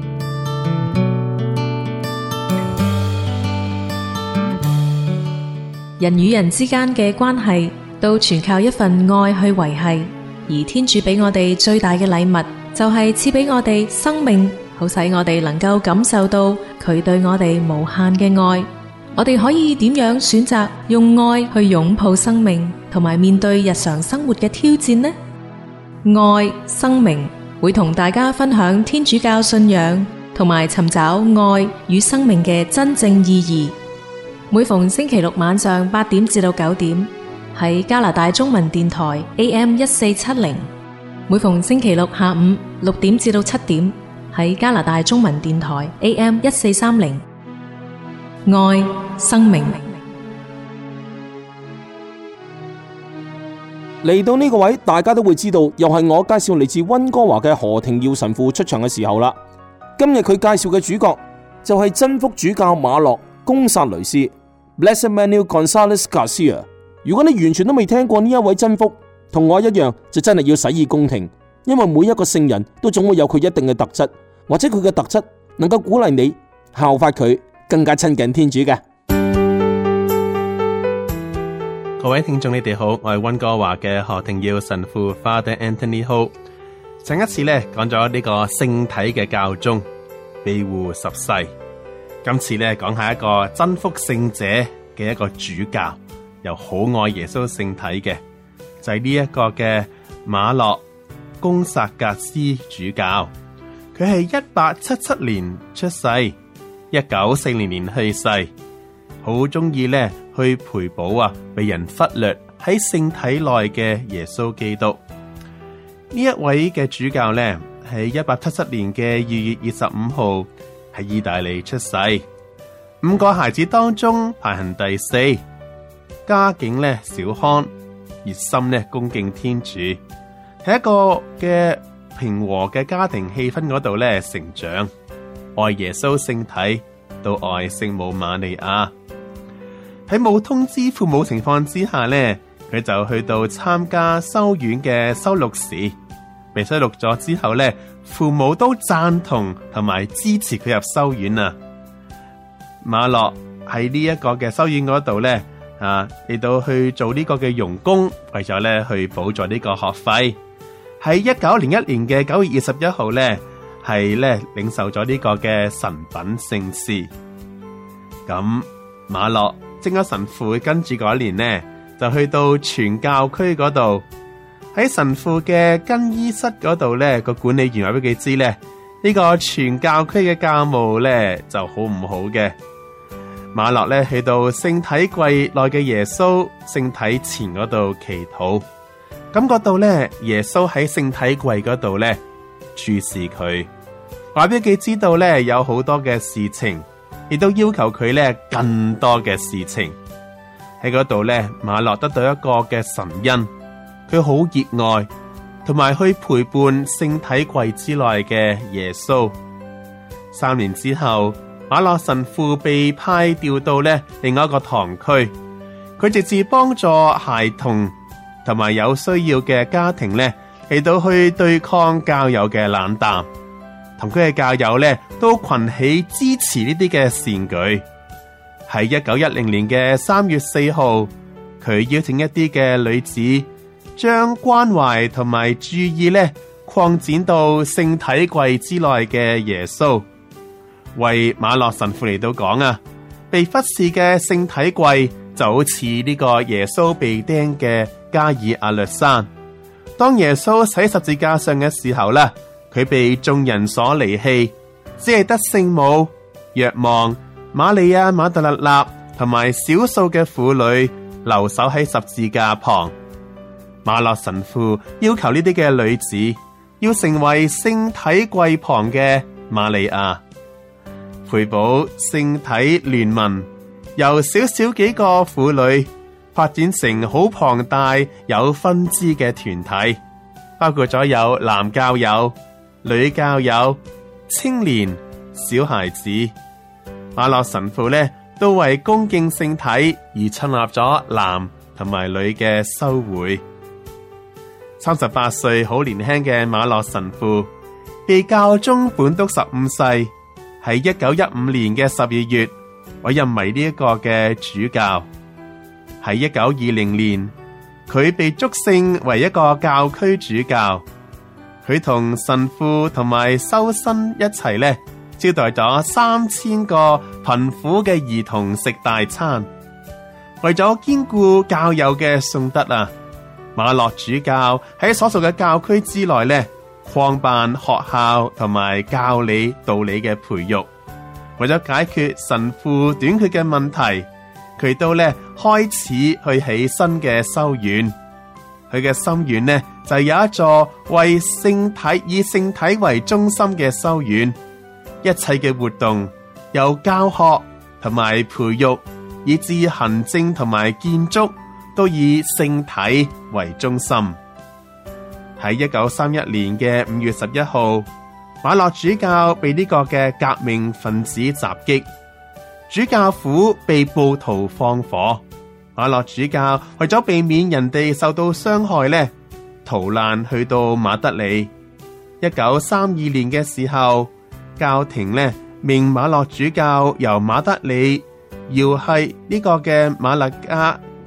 人與人之間嘅關係都全靠一份愛去維繫，而天主俾我哋最大嘅禮物就係賜俾我哋生命，好使我哋能夠感受到佢對我哋無限嘅愛。我哋可以點樣選擇用愛去擁抱生命，同埋面對日常生活嘅挑戰呢？愛生命會同大家分享天主教信仰，同埋尋找愛與生命嘅真正意義。每逢星期六晚上8點至到9點，喺加拿大中文電台 AM1470；每逢星期六下午6點至到7點，喺加拿大中文電台 AM1430。愛生命。 嚟到呢個位，大家都會知道，又係我介紹嚟自溫哥華嘅何廷耀神父出場嘅時候啦。今日佢介紹嘅主角就係真福主教馬洛貢薩雷斯 Blessed Manuel Gonzalez Garcia。如果你完全都未聽過呢一位真福，同我一樣就真係要洗耳恭聽，因為每一個聖人都總會有佢一定嘅特質，或者佢嘅特質能夠鼓勵你效法佢，更加親近天主嘅。 各位聽眾你哋好，我係溫哥華嘅何庭耀神父 Father Anthony Ho。上一次咧講咗呢個聖體嘅教宗庇護十世，今次咧講下一個真福聖者嘅一個主教，又好愛耶穌聖體嘅，就係呢一個嘅馬洛公薩格斯主教。佢係1877年出世，1940年去世，好中意咧去賠補被人忽略喺聖體內嘅耶穌基督。呢一位嘅主教咧，喺1877年嘅2月25號喺意大利出世，5個孩子當中排行第4，家境咧小康，熱心咧恭敬天主，喺一個嘅平和嘅家庭氣氛嗰度咧成長，愛耶穌聖體到愛聖母瑪利亞。喺冇通知父母情況之下咧，佢就去到參加修院嘅修錄試，被收錄咗之後咧，父母都贊同同埋支持佢入修院啊。馬洛喺呢一個嘅修院嗰度咧，嚟到去做呢個嘅傭工，為咗咧去補助呢個學費。喺1901年嘅9月21號咧，係咧領受咗呢個嘅神品聖事。咁馬洛升咗神父，跟住嗰年呢，就去到全教區嗰度，喺神父嘅更衣室嗰度咧，個管理員話俾佢知咧，呢個全教區嘅教務咧就好唔好嘅。馬洛咧去到聖體櫃內嘅耶穌聖體前嗰度祈禱，感覺到咧耶穌喺聖體櫃嗰度咧注視佢，話俾佢知道咧有好多嘅事情，亦都要求佢咧更多嘅事情。喺嗰度咧，馬洛得到一個嘅神恩，佢好熱愛同埋去陪伴聖體櫃之內嘅耶穌。3年之後，馬洛神父被派調到咧另外一個堂區，佢直接幫助孩童同埋有需要嘅家庭咧嚟到去對抗教友嘅冷淡，同佢嘅教友咧都群起支持呢啲嘅善舉。喺1910年嘅3月4號，佢邀請一啲嘅女子將關懷同埋注意咧擴展到聖體櫃之內嘅耶穌。為馬洛神父嚟到講被忽視嘅聖體櫃就好似呢個耶穌被釘嘅加爾阿略山。當耶穌喺十字架上嘅時候咧，佢被眾人所離棄，只係得聖母、若望、瑪利亞瑪達肋納同埋少數嘅婦女留守喺十字架旁。馬洛神父要求呢啲嘅女子要成為聖體櫃旁嘅瑪利亞，賠補聖體聯盟由少少幾個婦女發展成好龐大有分支嘅團體，包括咗有男教友、女教友、青年、小孩子。馬洛神父咧都為恭敬聖體而創立咗男同埋女嘅修會。38歲好年輕嘅馬洛神父被教宗本篤15世喺1915年嘅12月委任為呢一個嘅主教。喺1920年，佢被祝聖為一個教區主教。佢同神父同埋修生一齊咧，招待咗3000個貧苦嘅兒童食大餐。為咗堅固教友嘅信德馬洛主教喺所屬嘅教區之內咧，創辦學校同埋教理道理嘅培育。為咗解決神父短缺嘅問題，佢都咧開始去起新嘅修院。佢嘅心願呢，就有一座為聖體以聖體為中心嘅修院，一切嘅活動由教學同埋培育，以至行政同埋建築，都以聖體為中心。喺1931年嘅5月11號，馬洛主教被呢個嘅革命分子襲擊，主教府被暴徒放火。馬洛主教為咗避免人哋受到傷害咧，逃難去到馬德里。1932年嘅時候，教廷咧命馬洛主教由馬德里遙係呢個嘅馬勒加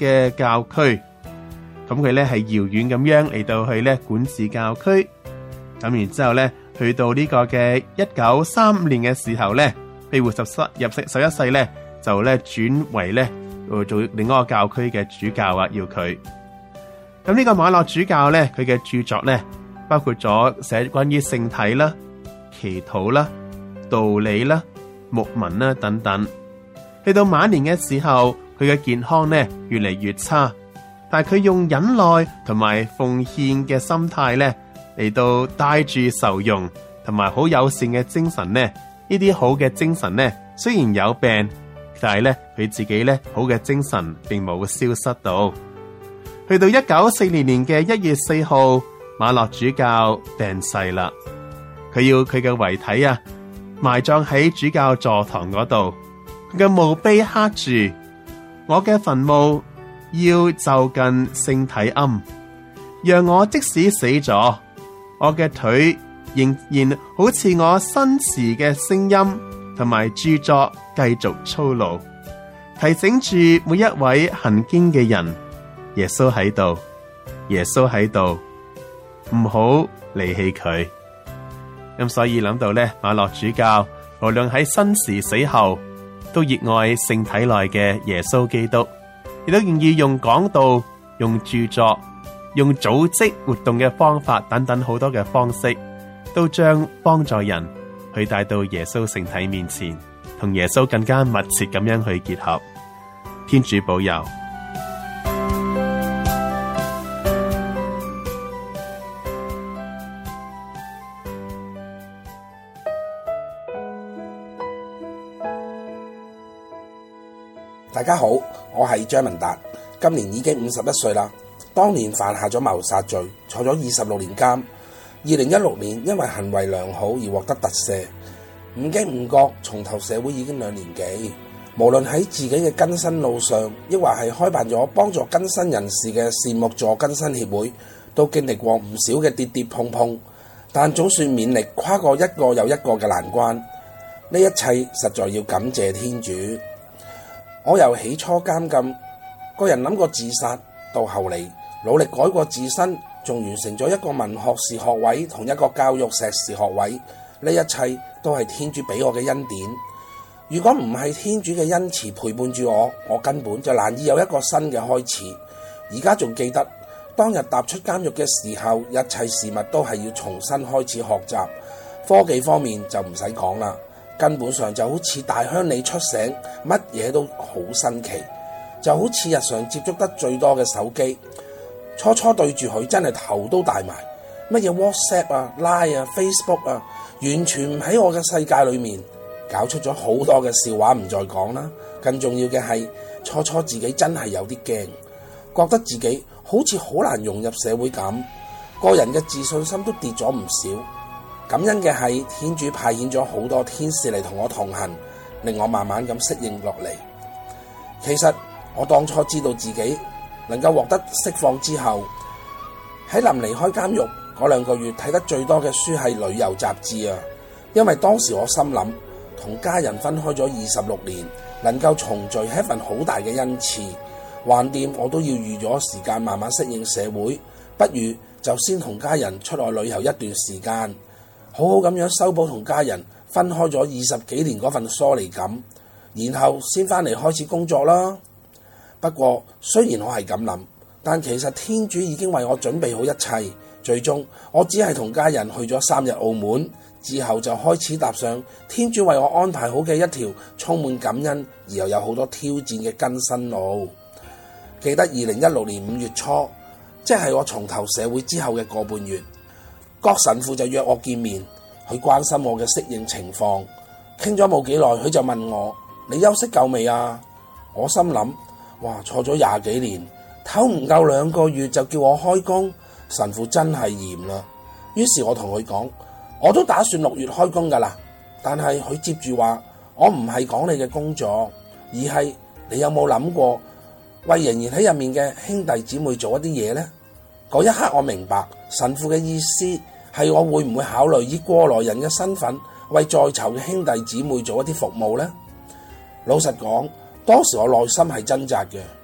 嘅教區。咁佢咧係遙遠咁樣嚟到去咧管治教區。咁然之後咧，去到呢個嘅1935年嘅時候咧，庇護11世咧就咧轉為咧做另一個教區嘅主教啊，要佢。咁呢個馬諾主教咧，佢嘅著作咧包括咗寫關於聖體啦、祈禱啦、道理啦、牧民啦等等。去到晚年嘅時候，佢嘅健康咧越嚟越差，但係佢用忍耐同埋奉獻嘅心態咧嚟到帶住受用同埋好友善嘅精神咧，呢啲好嘅精神咧雖然有病，但係咧佢自己咧好嘅精神並冇消失到。去到1940年嘅1月4號，馬諾主教病逝啦。佢要佢嘅遺體啊埋葬喺主教座堂嗰度，佢嘅墓碑刻住：我嘅墳墓要就近聖體龕，讓我即使死咗，我嘅腿仍然好似我生時嘅聲音同埋著作繼續操勞，提醒住每一位行經嘅人，耶穌喺度，耶穌喺度，唔好離棄佢。咁所以諗到咧，馬諾主教無論喺生時死後，都熱愛聖體內嘅耶穌基督，亦都願意用講道、用著作、用組織活動嘅方法等等好多嘅方式，都將幫助人去帶到耶穌聖體面前，同耶穌更加密切咁樣去結合。天主保佑。 大家好，我係張文達，今年已經51歲啦。當年犯下咗謀殺罪，坐咗26年監。2016年因為行為良好而獲得特赦，唔經唔覺重投社會已經2年幾。無論喺自己嘅更新路上，抑或係開辦咗幫助更新人士嘅善牧助更新協會，都經歷過唔少嘅跌跌碰碰，但總算勉力跨過一個又一個嘅難關。呢一切實在要感謝天主。我由起初監禁，個人諗過自殺，到後嚟努力改過自身，仲完成咗一個文學士學位同一個教育碩士學位。呢一切都係天主俾我嘅恩典。如果唔係天主嘅恩慈陪伴住我，我根本就難以有一個新嘅開始。而家仲記得當日踏出監獄嘅時候，一切事物都係要重新開始學習。科技方面就唔使講啦，根本上就好似大鄉里出醒，乜嘢都好新奇，就好似日常接觸得最多嘅手機。初初對住佢真係頭都大埋，乜嘢 WhatsApp 啊、Line 啊、Facebook 啊，完全唔喺我嘅世界裏面，搞出咗好多嘅笑話唔再講啦。更重要嘅係，初初自己真係有啲驚，覺得自己好似好難融入社會咁，個人嘅自信心都跌咗唔少。感恩嘅係天主派遣咗好多天使嚟同我同行，令我慢慢咁適應落嚟。其實我當初知道自己能夠獲得釋放之後，喺臨離開監獄嗰2個月睇得最多嘅書係旅遊雜誌啊！因為當時我心諗，同家人分開咗26年，能夠重聚係一份好大嘅恩賜。橫掂我都要預咗時間慢慢適應社會，不如就先同家人出外旅遊一段時間，好好咁樣修補同家人分開咗20幾年嗰份疏離感，然後先翻嚟開始工作啦。不過雖然我係咁諗，但其實天主已經為我準備好一切。最終我只係同家人去咗3日澳門，之後就開始踏上天主為我安排好嘅一條充滿感恩而又有好多挑戰嘅更新路。記得2016年5月初，即係我重投社會之後嘅個半月，郭神父就約我見面，去關心我嘅適應情況。傾咗冇幾耐，佢就問我：你休息夠未啊？我心諗：哇，坐咗20幾年，唞唔夠2個月就叫我開工，神父真係嚴啦。於是我同佢講：我都打算6月開工噶啦。但係佢接住話：我唔係講你嘅工作，而係你有冇諗過為仍然喺入面嘅兄弟姊妹做一啲嘢呢？嗰一刻我明白神父嘅意思係我會唔會考慮以過來人嘅身份為在囚嘅兄弟姊妹做一啲服務呢？老實講，當時我內心係掙扎嘅，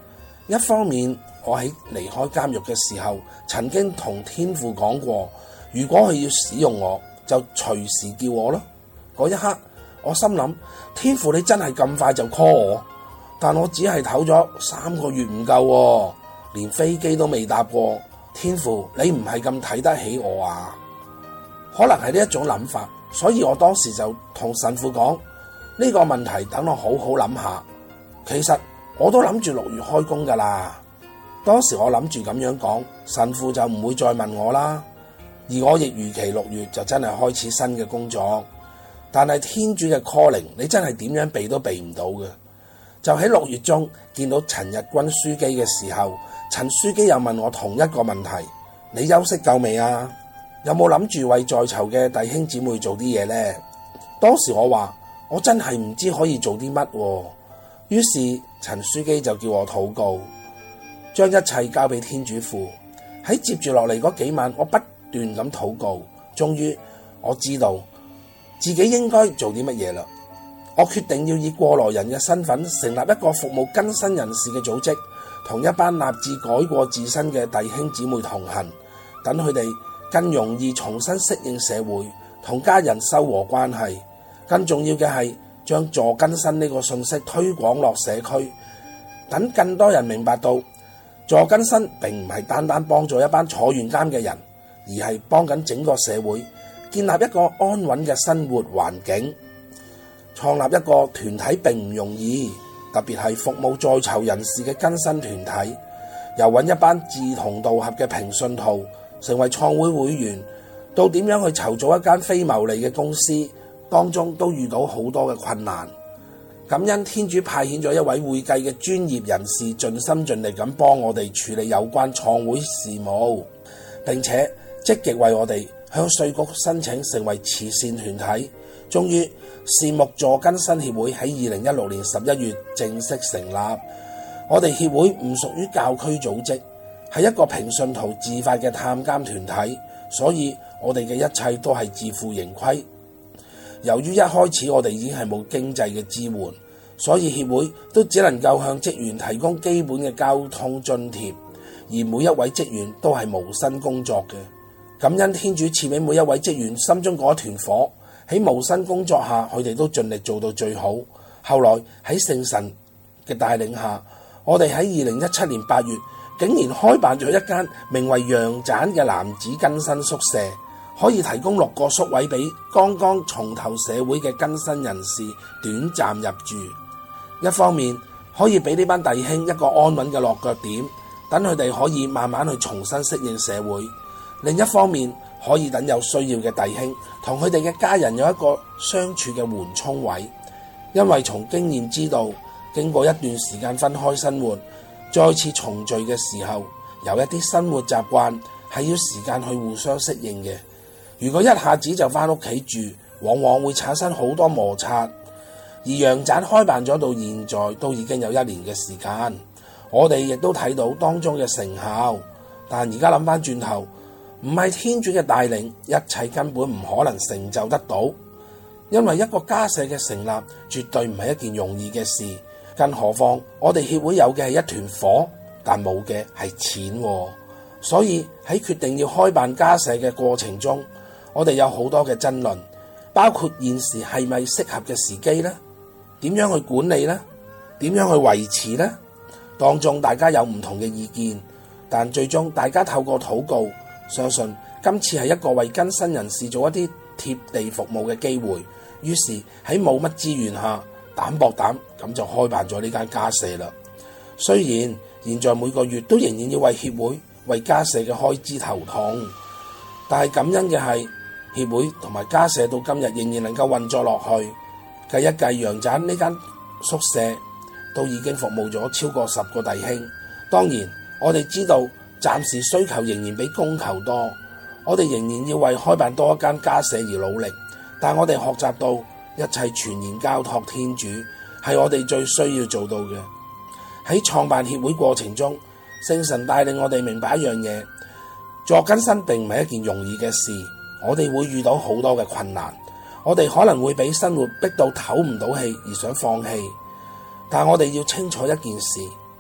一方面，我喺離開監獄嘅時候，曾經同天父講過，如果佢要使用我，就隨時叫我咯。嗰一刻，我心諗，天父你真係咁快就 call 我，但我只係唞咗3個月唔夠，連飛機都未搭過。天父，你唔係咁睇得起我啊？可能係呢一種諗法，所以我當時就同神父講，呢個問題等我好好諗下。其實我都諗住6月開工噶啦。當時我諗住咁樣講，神父就唔會再問我啦。而我亦預期6月就真係開始新嘅工作。但係天主嘅 calling， 你真係點樣避都避唔到嘅。就喺6月中見到陳日君書記嘅時候，陳書記又問我同一個問題：你休息夠未啊？有冇諗住為在囚嘅弟兄姊妹做啲嘢呢？當時我話我真係唔知可以做啲乜。於是陳書記就叫我禱告，將一切交俾天主父。喺接住落嚟嗰幾晚，我不斷咁禱告，終於我知道自己應該做啲乜嘢啦。我決定要以過來人嘅身份成立一個服務更新人士嘅組織，同一班立志改過自身嘅弟兄姊妹同行，等佢哋更容易重新適應社會，同家人修和關係。更重要嘅係將助更新呢個信息推廣落社區，等更多人明白到助更新並唔係單單幫助一班坐完監嘅人，而係幫緊整個社會建立一個安穩嘅生活環境。創立一個團體並唔容易，特別係服務在囚人士嘅更新團體，由揾一班志同道合嘅平信徒成為創會會員，到點樣去籌組一間非牟利嘅公司，當中都遇到好多嘅困難。感恩天主派遣咗一位會計嘅專業人士，盡心盡力咁幫我哋處理有關創會事務，並且積極為我哋向稅局申請成為慈善團體。終於善牧助更新協會喺2016年11月正式成立。我哋協會唔屬於教區組織，係一個平信徒自發嘅探監團體，所以我哋嘅一切都係自負盈虧。由於一開始我哋已經係冇經濟嘅支援，所以協會都只能夠向職員提供基本嘅交通津貼，而每一位職員都係無薪工作嘅。感恩天主賜俾每一位職員心中嗰一團火，喺無薪工作下，佢哋都盡力做到最好。後來喺聖神嘅帶領下，我哋喺2017年8月竟然開辦咗一間名為羊棧嘅男子更新宿舍，可以提供6個宿位俾剛剛重投社會嘅更新人士短暫入住。一方面可以俾呢班弟兄一個安穩嘅落腳點，等佢哋可以慢慢去重新適應社會；另一方面可以等有需要嘅弟兄同佢哋嘅家人有一個相處嘅緩衝位。因為從經驗知道，經過一段時間分開生活，再次重聚嘅時候，有一啲生活習慣係要時間去互相適應嘅。如果一下子就返屋企住，往往會產生好多摩擦。而羊棧開辦咗到現在都已經有1年嘅時間，我哋亦都睇到當中嘅成效。但而家諗翻轉頭，唔係天主嘅帶領，一切根本唔可能成就得到。因為一個家舍嘅成立絕對唔係一件容易嘅事，更何況我哋協會有嘅係一團火，但冇嘅係錢。所以喺決定要開辦家舍嘅過程中，我哋有好多嘅爭論，包括現時係咪適合嘅時機呢？點樣去管理呢？點樣去維持呢？當中大家有唔同嘅意見，但最終大家透過禱告，相信今次係一個為更新人士做一啲貼地服務嘅機會。於是喺冇乜資源下，膽薄膽咁就開辦咗呢間家舍啦。雖然現在每個月都仍然要為協會為家舍嘅開支頭痛，但係感恩嘅係協會同埋家舍到今日仍然能夠運作落去。計一計，羊棧呢間宿舍都已經服務咗超過10個弟兄。當然我哋知道暫時需求仍然比供求多，我哋仍然要為開辦多一間家舍而努力。但我哋學習到一切全然交託天主，係我哋最需要做到嘅。喺創辦協會過程中，聖神帶領我哋明白一樣嘢，助更新並唔係一件容易嘅事。我哋會遇到好多嘅困難，我哋可能會俾生活逼到唞唔到氣而想放棄。但我哋要清楚一件事，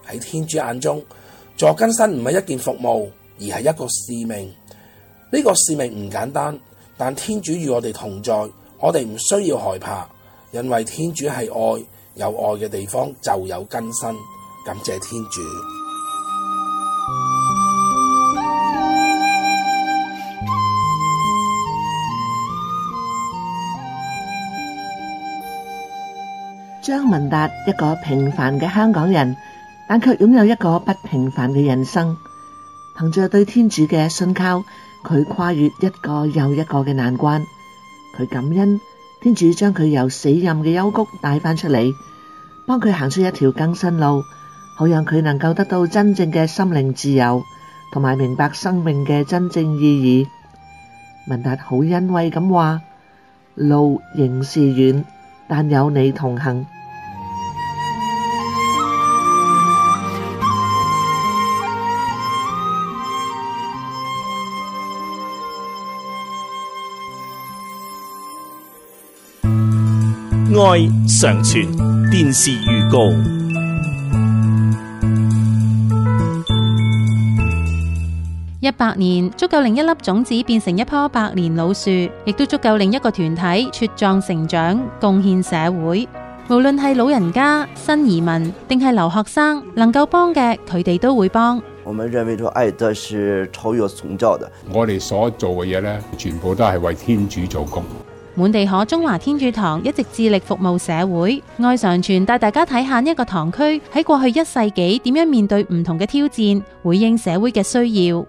喺天主眼中，助更生唔係一件服務，而係一個使命。呢個使命唔簡單，但天主與我哋同在，我哋唔需要害怕，因為天主係愛，有愛嘅地方就有更新。感謝天主。 張文達一個平凡嘅香港人，但卻擁有一個不平凡嘅人生。憑着對天主嘅信靠，佢跨越一個又一個嘅難關。佢感恩天主將佢由死蔭嘅幽谷帶返出嚟，幫佢行出一條更新路，好讓佢能夠得到真正嘅心靈自由，同埋明白生命嘅真正意義。文達好欣慰咁話：路仍是遠，但有你同行。 愛常傳電視預告。 100年足夠令一粒種子變成一棵百年老樹，亦都足夠令一個團體茁壯成長，貢獻社會。無論係老人家、新移民定係留學生，能夠幫嘅佢哋都會幫。 我們認為說愛德是超越宗教的，我哋所做嘅嘢呢，全部都係為天主做工。 滿地可中華天主堂一直致力服務社會，愛常傳帶大家睇下呢一個堂區喺過去1世紀點樣面對唔同嘅挑戰，回應社會嘅需要。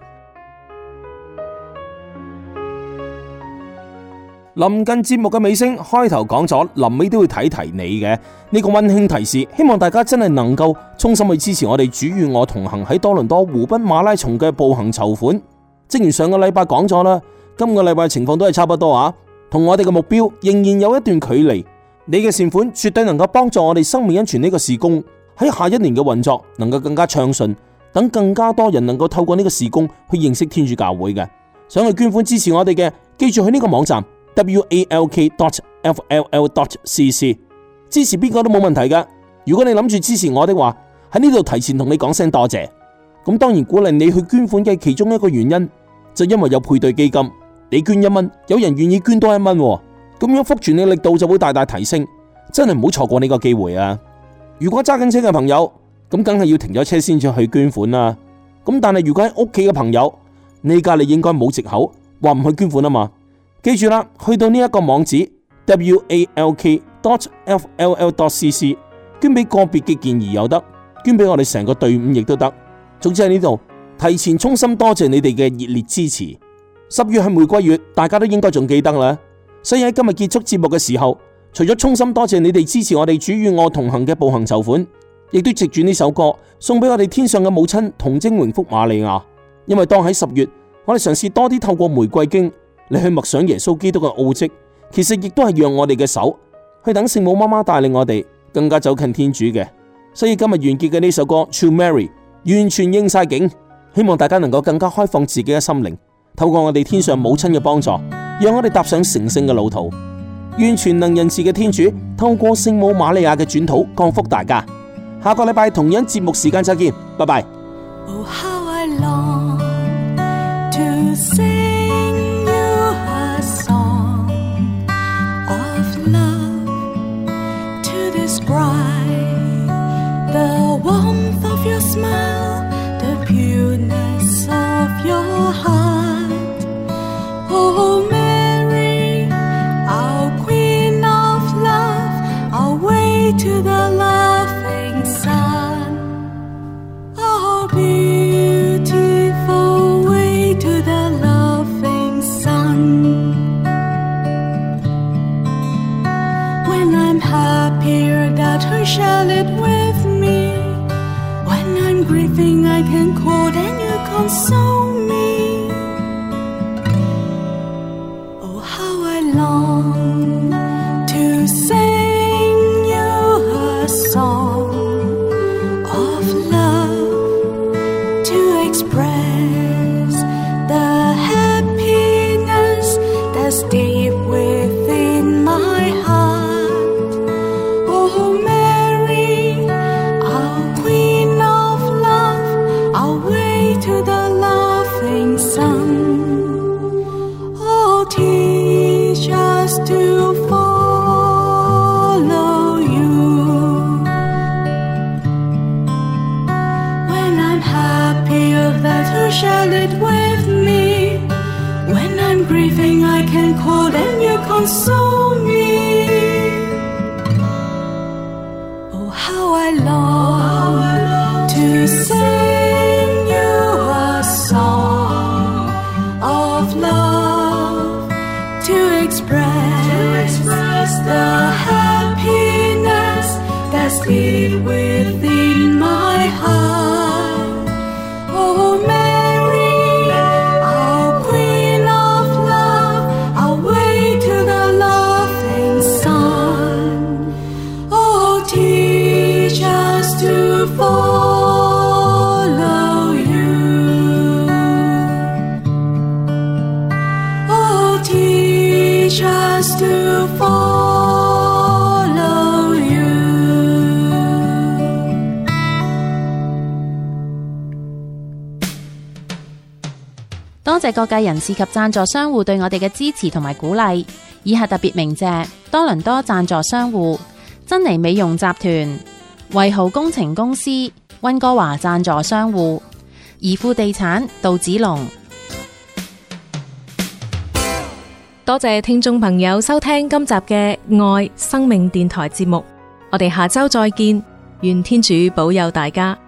臨近節目嘅尾聲，開頭講咗，臨尾都會提提你嘅呢個溫馨提示，希望大家真係能夠衷心去支持我哋主與我同行喺多倫多湖濱馬拉松嘅步行籌款。正如上個禮拜講咗啦，今個禮拜情況都係差不多啊。同我哋嘅目標仍然有一段距離，你嘅善款絕對能夠幫助我哋生命恩泉呢個事工喺下一年嘅運作能夠更加暢順，等更加多人能夠透過呢個事工去認識天主教會嘅。想去捐款支持我哋嘅，記住去呢個網站 walk.fll.cc， 支持邊個都冇問題㗎。如果你諗住支持我的話，喺呢度提前同你講聲多謝。咁當然鼓勵你去捐款嘅其中一個原因，就因為有配對基金。你捐1蚊，有人願意捐多1蚊，咁樣福傳嘅力度就會大大提升，真係唔好錯過呢個機會啊！如果揸緊車嘅朋友，咁梗係要停咗車先至去捐款啦。咁但係如果喺屋企嘅朋友，呢家你應該冇藉口話唔去捐款啊嘛。記住啦，去到呢一個網址 walk.fll.cc， 捐俾個別嘅健兒又得，捐俾我哋成個隊伍亦都得。總之喺呢度提前衷心多謝你哋嘅熱烈支持。10月係玫瑰月，大家都應該仲記得啦。所以喺今日結束節目嘅時候，除咗衷心多謝你哋支持我哋主與我同行嘅步行籌款，亦都藉住呢首歌送俾我哋天上嘅母親童貞榮福瑪利亞。因為當喺10月，我哋嘗試多啲透過玫瑰經嚟去默想耶穌基督嘅奧蹟，其實亦都係讓我哋嘅手去等聖母媽媽帶領我哋更加走近天主嘅。所以今日完結嘅呢首歌 True Mary 完全應晒景，希望大家能夠更加開放自己嘅心靈，透過我哋天上母親嘅幫助，讓我哋踏上成聖嘅路途。願全能仁慈嘅天主透過聖母瑪利亞嘅轉禱降福大家。下個禮拜同樣節目時間再見，拜拜。 Oh, how I long to sing you a song of love, to describe the warmth of your smile, the pureness of your heart.Oh Mary, our Queen of Love, our way to the laughing sun. Our beautiful way to the laughing sun. When I'm happier, that her shall it with me. When I'm grieving, I can call and you console me.Long to sing you a song of love, to express the happiness that's deep within my heart. Oh Mary, our Queen of teach us to follow you. When I'm happy, you're there to share it with me. When I'm grieving, I can call and you console me. Oh, how I long to sing you a song of love, to express the happiness that's deep within my heart. Oh, Mary, our Queen of Love, our way to the loving Son. Oh, teach us to follow you. Oh, teach us to follow you. 多謝各界人士及贊助商戶對我哋嘅支持同埋鼓勵。以下特別鳴謝多倫多贊助商戶珍妮美容集團、維豪工程公司、溫哥華贊助商戶、怡富地產、杜子龍。 多謝聽眾朋友收聽今集嘅愛生命電台節目，我哋下周再見，願天主保佑大家。